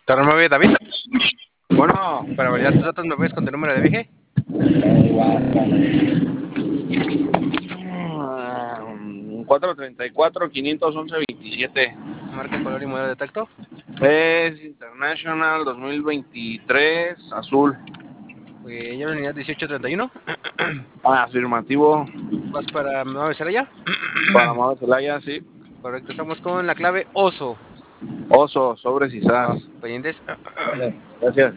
Torre David, Bueno, para validar tus datos me puedes con tu número de viaje. 434-511-27. Marca, color y modelo de tacto. Es International 2023, azul. Ya la unidad 1831. Afirmativo. Vas para Nueva Celaya. Para Amado Celaya, sí. Correcto, estamos con la clave oso. Oso, sobres y sas. Pendientes. Vale, gracias.